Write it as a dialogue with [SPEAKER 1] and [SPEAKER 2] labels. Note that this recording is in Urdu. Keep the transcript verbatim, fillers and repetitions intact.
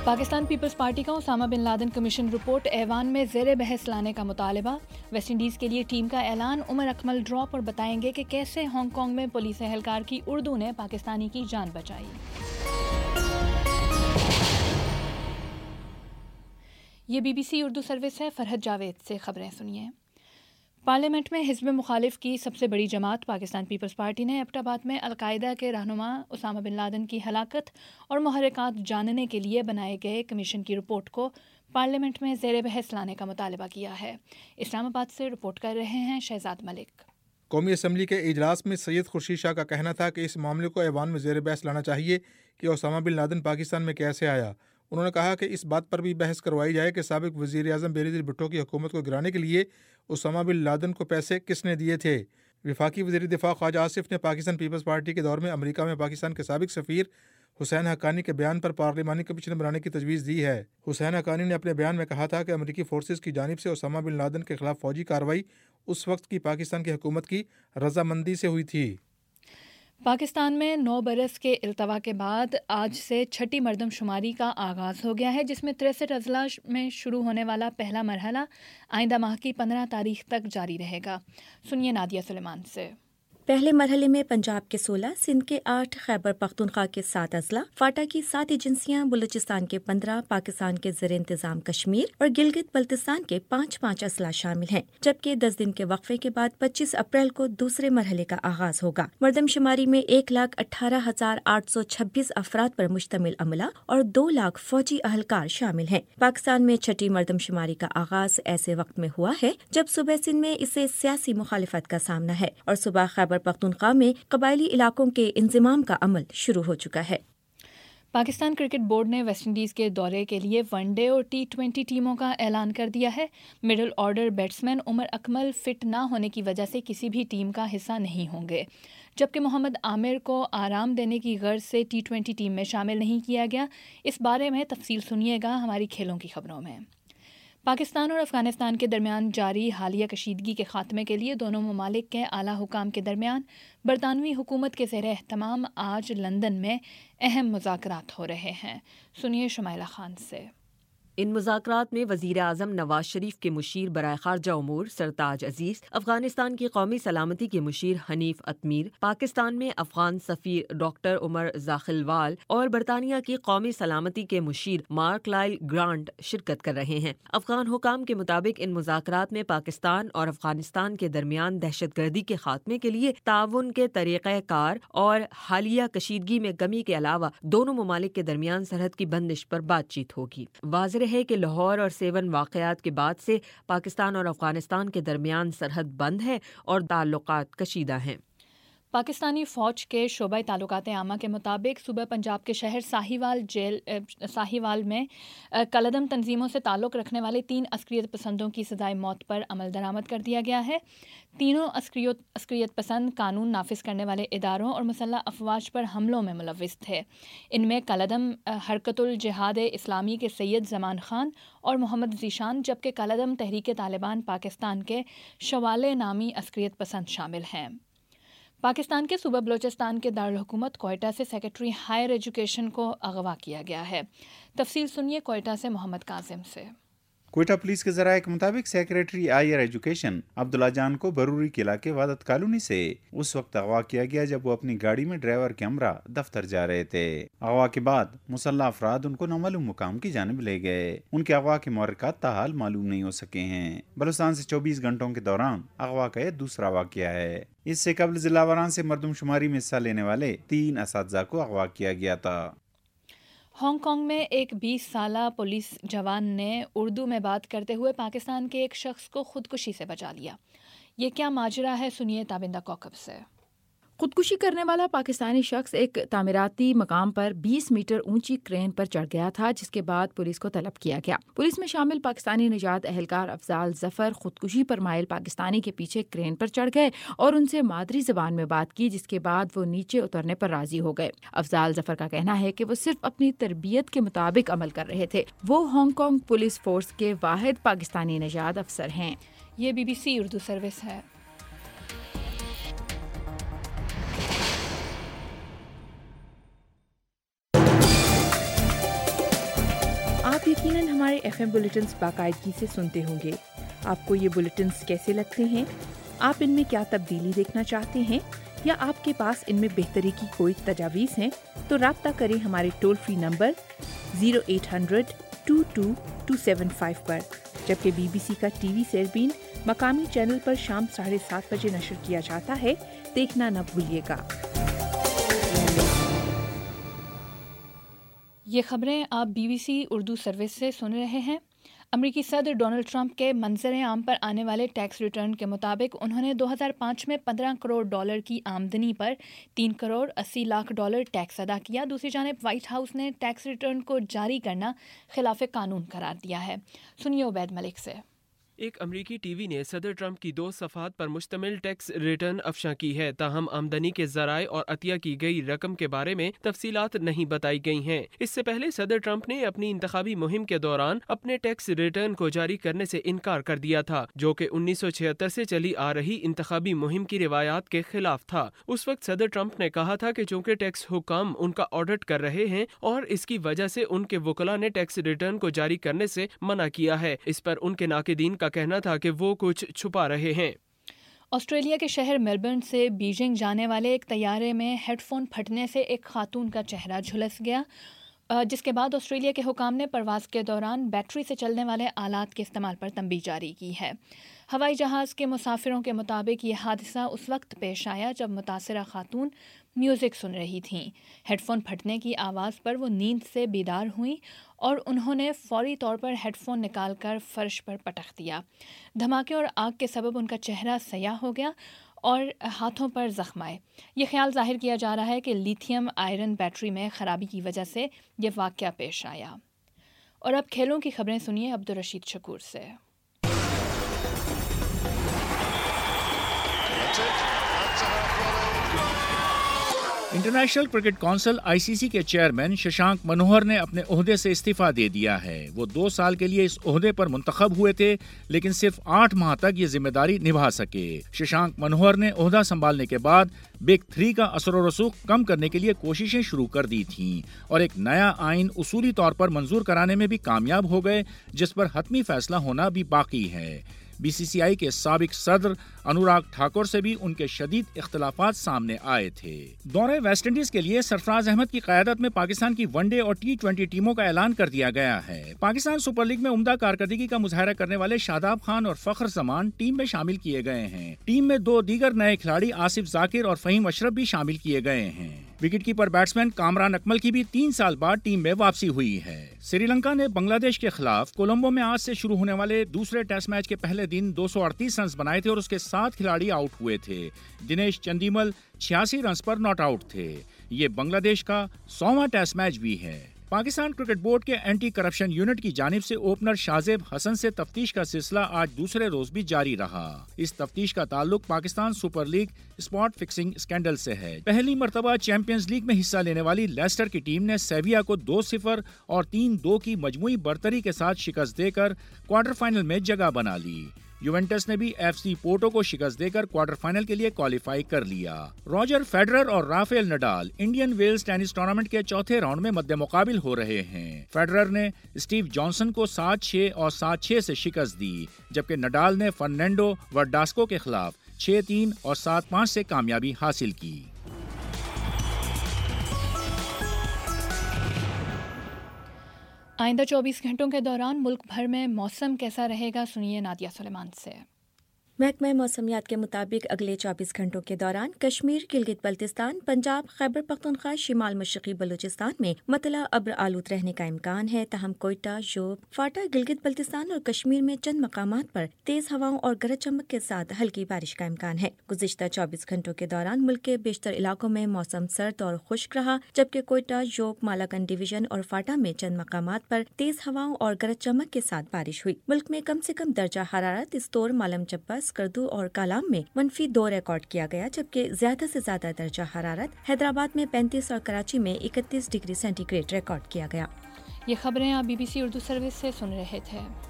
[SPEAKER 1] پاکستان پیپلز پارٹی کا Osama bin Laden commission report ایوان میں زیر بحث لانے کا مطالبہ، ویسٹ انڈیز کے لیے ٹیم کا اعلان، عمر اکمل ڈراپ اور بتائیں گے کہ کیسے ہانگ کانگ میں پولیس اہلکار کی اردو نے پاکستانی کی جان بچائی۔ یہ B B C Urdu service ہے، فرحت جاوید سے خبریں سنیے۔ پارلیمنٹ میں حزب مخالف کی سب سے بڑی جماعت پاکستان پیپلز پارٹی نے ایبٹ آباد میں القاعدہ کے رہنما اسامہ بن لادن کی ہلاکت اور محرکات جاننے کے لیے بنائے گئے کمیشن کی رپورٹ کو پارلیمنٹ میں زیر بحث لانے کا مطالبہ کیا ہے۔ اسلام آباد سے رپورٹ کر رہے ہیں شہزاد ملک۔
[SPEAKER 2] قومی اسمبلی کے اجلاس میں سید خورشید شاہ کا کہنا تھا کہ اس معاملے کو ایوان میں زیر بحث لانا چاہیے کہ اسامہ بن لادن پاکستان میں کیسے آیا۔ انہوں نے کہا کہ اس بات پر بھی بحث کروائی جائے کہ سابق وزیر اعظم بینظیر بھٹو کی حکومت کو گرانے کے لیے اسامہ بن لادن کو پیسے کس نے دیے تھے۔ وفاقی وزیر دفاع خواجہ آصف نے پاکستان پیپلز پارٹی کے دور میں امریکہ میں پاکستان کے سابق سفیر حسین حقانی کے بیان پر پارلیمانی کمیشن بنانے کی تجویز دی ہے۔ حسین حقانی نے اپنے بیان میں کہا تھا کہ امریکی فورسز کی جانب سے اسامہ بن لادن کے خلاف فوجی کارروائی اس وقت کی پاکستان کی حکومت کی رضامندی سے ہوئی تھی۔
[SPEAKER 1] پاکستان میں نو برس کے التوا کے بعد آج سے چھٹی مردم شماری کا آغاز ہو گیا ہے، جس میں تریسٹھ اضلاع میں شروع ہونے والا پہلا مرحلہ آئندہ ماہ کی پندرہ تاریخ تک جاری رہے گا۔ سنیے نادیہ سلیمان سے۔
[SPEAKER 3] پہلے مرحلے میں پنجاب کے سولہ، سندھ کے آٹھ، خیبر پختونخوا کے سات اضلاع، فاٹا کی سات ایجنسیاں، بلوچستان کے پندرہ، پاکستان کے زیر انتظام کشمیر اور گلگت بلتستان کے پانچ پانچ اضلاع شامل ہیں، جبکہ دس دن کے وقفے کے بعد پچیس اپریل کو دوسرے مرحلے کا آغاز ہوگا۔ مردم شماری میں ایک لاکھ اٹھارہ ہزار آٹھ سو چھبیس افراد پر مشتمل عملہ اور دو لاکھ فوجی اہلکار شامل ہیں۔ پاکستان میں چھٹی مردم شماری کا آغاز ایسے وقت میں ہوا ہے جب صوبہ سندھ میں اسے سیاسی مخالفت کا سامنا ہے اور صوبہ خیبر پختونخوا میں قبائلی علاقوں کے انضمام کا عمل شروع ہو چکا ہے۔
[SPEAKER 1] پاکستان کرکٹ بورڈ نے ویسٹ انڈیز کے دورے کے لیے ون ڈے اور ٹی ٹوینٹی ٹیموں کا اعلان کر دیا ہے۔ Middle order batsman Umar Akmal fit نہ ہونے کی وجہ سے کسی بھی ٹیم کا حصہ نہیں ہوں گے، جبکہ محمد عامر کو آرام دینے کی غرض سے ٹی ٹوینٹی ٹیم میں شامل نہیں کیا گیا۔ اس بارے میں تفصیل سنیے گا ہماری کھیلوں کی خبروں میں۔ پاکستان اور افغانستان کے درمیان جاری حالیہ کشیدگی کے خاتمے کے لیے دونوں ممالک کے اعلیٰ حکام کے درمیان برطانوی حکومت کے زیر اہتمام آج لندن میں اہم مذاکرات ہو رہے ہیں۔ سنیے شمائلہ خان سے۔
[SPEAKER 4] ان مذاکرات میں وزیر اعظم نواز شریف کے مشیر برائے خارجہ امور سرتاج عزیز، افغانستان کی قومی سلامتی کے مشیر حنیف اتمیر، پاکستان میں افغان سفیر ڈاکٹر عمر زاخلوال اور برطانیہ کی قومی سلامتی کے مشیر مارک لائل گرانٹ شرکت کر رہے ہیں۔ افغان حکام کے مطابق ان مذاکرات میں پاکستان اور افغانستان کے درمیان دہشت گردی کے خاتمے کے لیے تعاون کے طریقہ کار اور حالیہ کشیدگی میں کمی کے علاوہ دونوں ممالک کے درمیان سرحد کی بندش پر بات چیت ہوگی۔ واضح ہے کہ لاہور اور سیون واقعات کے بعد سے پاکستان اور افغانستان کے درمیان سرحد بند ہے اور تعلقات کشیدہ ہیں۔
[SPEAKER 1] پاکستانی فوج کے شعبہ تعلقات عامہ کے مطابق صوبہ پنجاب کے شہر ساہیوال جیل ساہیوال میں کالعدم تنظیموں سے تعلق رکھنے والے تین عسکریت پسندوں کی سزائے موت پر عمل درآمد کر دیا گیا ہے۔ تینوں عسکریت عسکریت پسند قانون نافذ کرنے والے اداروں اور مسلح افواج پر حملوں میں ملوث تھے۔ ان میں کالعدم حرکت الجہاد اسلامی کے سید زمان خان اور محمد ذیشان، جبکہ کالعدم تحریک طالبان پاکستان کے شوالے نامی عسکریت پسند شامل ہیں۔ پاکستان کے صوبہ بلوچستان کے دارالحکومت کوئٹہ سے سیکرٹری ہائر ایجوکیشن کو اغوا کیا گیا ہے۔ تفصیل سنیے کوئٹہ سے محمد کاظم سے۔
[SPEAKER 5] کوئٹہ پولیس کے ذرائع کے مطابق secretary higher education Abdullah Jan کو بروری قلعہ کے وحدت کالونی سے اس وقت اغوا کیا گیا جب وہ اپنی گاڑی میں ڈرائیور کے ہمراہ دفتر جا رہے تھے۔ اغوا کے بعد مسلح افراد ان کو نامعلوم مقام کی جانب لے گئے۔ ان کے اغوا کے محرکات تاحال معلوم نہیں ہو سکے ہیں۔ بلوچستان سے چوبیس گھنٹوں کے دوران اغوا کا یہ دوسرا واقعہ ہے۔ اس سے قبل ضلع واران سے مردم شماری میں حصہ لینے والے تین اساتذہ کو اغوا کیا گیا تھا۔
[SPEAKER 1] ہانگ کانگ میں ایک بیس سالہ پولیس جوان نے اردو میں بات کرتے ہوئے پاکستان کے ایک شخص کو خودکشی سے بچا لیا۔ یہ کیا ماجرا ہے، سنیے تابندہ کوکب سے۔
[SPEAKER 6] خودکشی کرنے والا پاکستانی شخص ایک تعمیراتی مقام پر بیس میٹر اونچی کرین پر چڑھ گیا تھا، جس کے بعد پولیس کو طلب کیا گیا۔ پولیس میں شامل پاکستانی نجات اہلکار افضال ظفر خودکشی پر مائل پاکستانی کے پیچھے کرین پر چڑھ گئے اور ان سے مادری زبان میں بات کی، جس کے بعد وہ نیچے اترنے پر راضی ہو گئے۔ افضال ظفر کا کہنا ہے کہ وہ صرف اپنی تربیت کے مطابق عمل کر رہے تھے۔ وہ ہانگ کانگ پولیس فورس کے واحد پاکستانی نژاد افسر ہیں۔
[SPEAKER 1] یہ B B C Urdu service ہے۔
[SPEAKER 6] آپ یقیناً ہمارے ایف ایم بلیٹنز باقاعدگی سے سنتے ہوں گے. آپ کو یہ بلیٹنز کیسے لگتے ہیں؟ آپ ان میں کیا تبدیلی دیکھنا چاہتے ہیں یا آپ کے پاس ان میں بہتری کی کوئی تجاویز ہیں تو رابطہ کریں ہمارے toll free number zero eight hundred two two two seven five پر. جبکہ بی بی سی کا ٹی وی سیربین مقامی چینل پر شام ساڑھے سات بجے نشر کیا جاتا ہے، دیکھنا نہ بھولیے گا.
[SPEAKER 1] یہ خبریں آپ B B C Urdu service سے سن رہے ہیں. امریکی صدر ڈونلڈ ٹرمپ کے منظر عام پر آنے والے ٹیکس ریٹرن کے مطابق انہوں نے دو ہزار پانچ میں پندرہ کروڑ ڈالر کی آمدنی پر تین کروڑ اسی لاکھ ڈالر ٹیکس ادا کیا. دوسری جانب وائٹ ہاؤس نے ٹیکس ریٹرن کو جاری کرنا خلاف قانون قرار دیا ہے. سنیے عبید ملک سے.
[SPEAKER 7] ایک امریکی ٹی وی نے صدر ٹرمپ کی دو صفحات پر مشتمل ٹیکس ریٹرن افشاں کی ہے، تاہم آمدنی کے ذرائع اور عطیہ کی گئی رقم کے بارے میں تفصیلات نہیں بتائی گئی ہیں. اس سے پہلے صدر ٹرمپ نے اپنی انتخابی مہم کے دوران اپنے ٹیکس ریٹرن کو جاری کرنے سے انکار کر دیا تھا، جو کہ انیس سو چھہتر سے چلی آ رہی انتخابی مہم کی روایات کے خلاف تھا. اس وقت صدر ٹرمپ نے کہا تھا کہ چونکہ ٹیکس حکام ان کا آڈٹ کر رہے ہیں اور اس کی وجہ سے ان کے وکلاء نے ٹیکس ریٹرن کو جاری کرنے سے منع کیا ہے. اس پر ان کے ناقدین کا کہنا تھا کہ وہ کچھ چھپا رہے ہیں.
[SPEAKER 1] آسٹریلیا کے شہر میلبرن سے بیجنگ جانے والے ایک طیارے میں ہیڈ فون پھٹنے سے ایک خاتون کا چہرہ جھلس گیا، جس کے بعد آسٹریلیا کے حکام نے پرواز کے دوران بیٹری سے چلنے والے آلات کے استعمال پر تنبیہ جاری کی ہے. ہوائی جہاز کے مسافروں کے مطابق یہ حادثہ اس وقت پیش آیا جب متاثرہ خاتون میوزک سن رہی تھیں. ہیڈ فون پھٹنے کی آواز پر وہ نیند سے بیدار ہوئیں اور انہوں نے فوری طور پر ہیڈ فون نکال کر فرش پر پٹخ دیا. دھماکے اور آگ کے سبب ان کا چہرہ سیاہ ہو گیا اور ہاتھوں پر زخم آئے. یہ خیال ظاہر کیا جا رہا ہے کہ لیتھیم آئرن بیٹری میں خرابی کی وجہ سے یہ واقعہ پیش آیا. اور اب کھیلوں کی خبریں سنیے عبدالرشید شکور سے.
[SPEAKER 8] International Cricket Council I C C کے چیئرمین ششانک منوہر نے اپنے عہدے سے استعفیٰ دے دیا ہے. وہ دو سال کے لیے اس عہدے پر منتخب ہوئے تھے لیکن صرف آٹھ ماہ تک یہ ذمہ داری نبھا سکے. ششانک منوہر نے عہدہ سنبھالنے کے بعد بگ تھری کا اثر و رسوخ کم کرنے کے لیے کوششیں شروع کر دی تھیں اور ایک نیا آئین اصولی طور پر منظور کرانے میں بھی کامیاب ہو گئے، جس پر حتمی فیصلہ ہونا بھی باقی ہے. بی سی سی آئی کے سابق صدر انوراگ ٹھاکر سے بھی ان کے شدید اختلافات سامنے آئے تھے. دورہ ویسٹ انڈیز کے لیے سرفراز احمد کی قیادت میں پاکستان کی ون ڈے اور ٹی ٹوینٹی ٹیموں کا اعلان کر دیا گیا ہے. پاکستان سپر لیگ میں عمدہ کارکردگی کا مظاہرہ کرنے والے شاداب خان اور فخر زمان ٹیم میں شامل کیے گئے ہیں. ٹیم میں دو دیگر نئے کھلاڑی آصف ذاکر اور فہیم اشرف بھی شامل کیے گئے ہیں. Wicket keeper batsman Kamran Akmal کی بھی تین سال بعد ٹیم میں واپسی ہوئی ہے. سری لنکا نے بنگلہ دیش کے خلاف کولمبو میں آج سے شروع ہونے والے دوسرے ٹیسٹ میچ کے پہلے دن دو سو اڑتیس رنز بنائے تھے اور اس کے سات کھلاڑی آؤٹ ہوئے تھے. دنیش چندیمل چھیاسی رنز پر ناٹ آؤٹ تھے. یہ بنگلہ دیش کا سوواں ٹیسٹ میچ بھی ہے. پاکستان کرکٹ بورڈ کے اینٹی کرپشن یونٹ کی جانب سے اوپنر شازیب حسن سے تفتیش کا سلسلہ آج دوسرے روز بھی جاری رہا. اس تفتیش کا تعلق Pakistan Super League spot fixing scandal سے ہے. پہلی مرتبہ چیمپئنز لیگ میں حصہ لینے والی لیسٹر کی ٹیم نے سیویا کو دو صفر اور تین دو کی مجموعی برتری کے ساتھ شکست دے کر کوارٹر فائنل میں جگہ بنا لی. یوونٹس نے بھی ایف سی پورٹو کو شکست دے کر کوارٹر فائنل کے لیے کوالیفائی کر لیا. راجر فیڈرر اور Rafael Nadal Indian Wells tennis tournament کے چوتھے راؤنڈ میں مد مقابل ہو رہے ہیں. فیڈرر نے اسٹیو جانسن کو سات چھ اور سات چھ سے شکست دی، جبکہ نڈال نے فرنینڈو ورڈاسکو کے خلاف چھ تین اور سات پانچ سے کامیابی حاصل کی.
[SPEAKER 1] آئندہ چوبیس گھنٹوں کے دوران ملک بھر میں موسم کیسا رہے گا، سنیے نادیہ سلیمان سے.
[SPEAKER 3] محکمہ موسمیات کے مطابق اگلے چوبیس گھنٹوں کے دوران کشمیر، گلگت بلتستان، پنجاب، خیبر پختونخوا، شمال مشرقی بلوچستان میں مطلع ابر آلود رہنے کا امکان ہے. تاہم کوئٹہ، جوب، فاٹا، گلگت بلتستان اور کشمیر میں چند مقامات پر تیز ہواؤں اور گرج چمک کے ساتھ ہلکی بارش کا امکان ہے. گزشتہ چوبیس گھنٹوں کے دوران ملک کے بیشتر علاقوں میں موسم سرد اور خشک رہا، جبکہ کوئٹہ، جوب، مالاکنڈ ڈویژن اور فاٹا میں چند مقامات پر تیز ہواؤں اور گرج چمک کے ساتھ بارش ہوئی. ملک میں کم سے کم درجہ حرارت استور، مالم چبا، کردو اور کالام میں منفی دو ریکارڈ کیا گیا، جبکہ زیادہ سے زیادہ درجہ حرارت حیدرآباد میں پینتیس اور کراچی میں اکتیس ڈگری سینٹی گریڈ ریکارڈ کیا گیا.
[SPEAKER 1] یہ خبریں آپ B B C Urdu service سے سن رہے تھے.